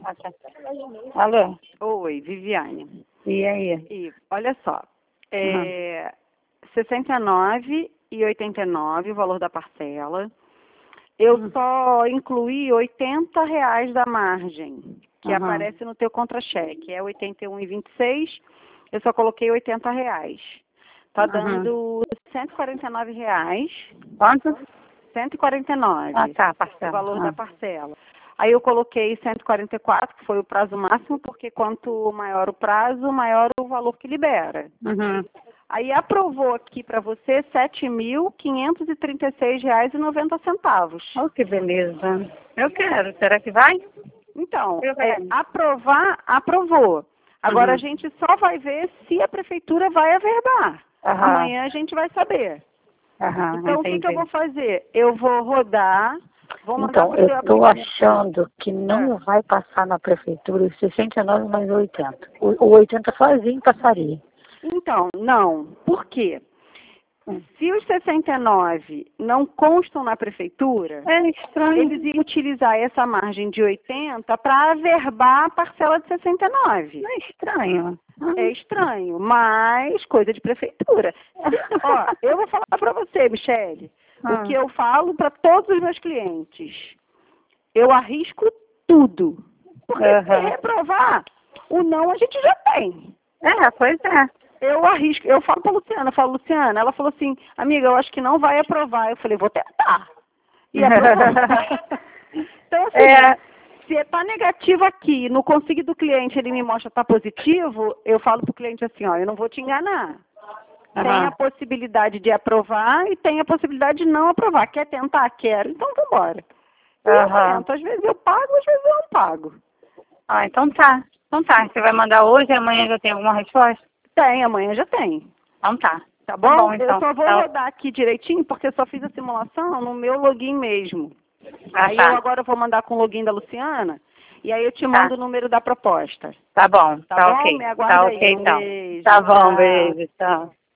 Ah, tá. Alô? Oi, Viviane. E aí? E olha só, 69,89 o valor da parcela. Eu só incluí R$ 80 da margem, que aparece no teu contra-cheque. É 81,26, eu só coloquei R$ 80. Tá dando R$ 149. Quanto? 149. Ah, tá, O parcela. valor da parcela. Aí eu coloquei 144, que foi o prazo máximo, porque quanto maior o prazo, maior o valor que libera. Aí aprovou aqui para você R$ 7.536,90. Oh, que beleza. Eu quero. Será que vai? Então, aprovar, aprovou. Agora a gente só vai ver se a prefeitura vai averbar. Amanhã a gente vai saber. Então, o que eu vou fazer? Eu vou rodar, vou mandar Então, para o eu seu estou aplicativo. achando que não vai passar na prefeitura os 69 mais 80. O 80 sozinho passaria. Então, não. Por quê? Se os 69 não constam na prefeitura, É estranho. eles iam utilizar essa margem de 80 para averbar a parcela de 69. Não é estranho. É estranho, mas coisa de prefeitura. Ó, eu vou falar para você, Michele, o que eu falo para todos os meus clientes. Eu arrisco tudo. Porque se reprovar, o não a gente já tem. Pois é. Eu arrisco, eu falo para a Luciana, ela falou assim, amiga, eu acho que não vai aprovar. Eu falei, vou tentar. E aprovou. Então, assim, se está negativo aqui, no consigo do cliente ele me mostra que está positivo, eu falo para o cliente assim, ó, eu não vou te enganar. Tem a possibilidade de aprovar e tem a possibilidade de não aprovar. Quer tentar? Quero. Então, vamos embora. Eu tento. Às vezes eu pago, às vezes eu não pago. Ah, então tá. Então tá. Você vai mandar hoje e amanhã já tem alguma resposta? Tem, amanhã já tem. Então tá. Tá bom? Então. Eu só vou rodar aqui direitinho, porque eu só fiz a simulação no meu login mesmo. Aí eu agora vou mandar com o login da Luciana, e aí eu te mando o número da proposta. Tá bom. Tá bom? Ok. Me aguarda aí. Ok, Um então. beijo. Tá bom, Tchau. beijo. Tchau.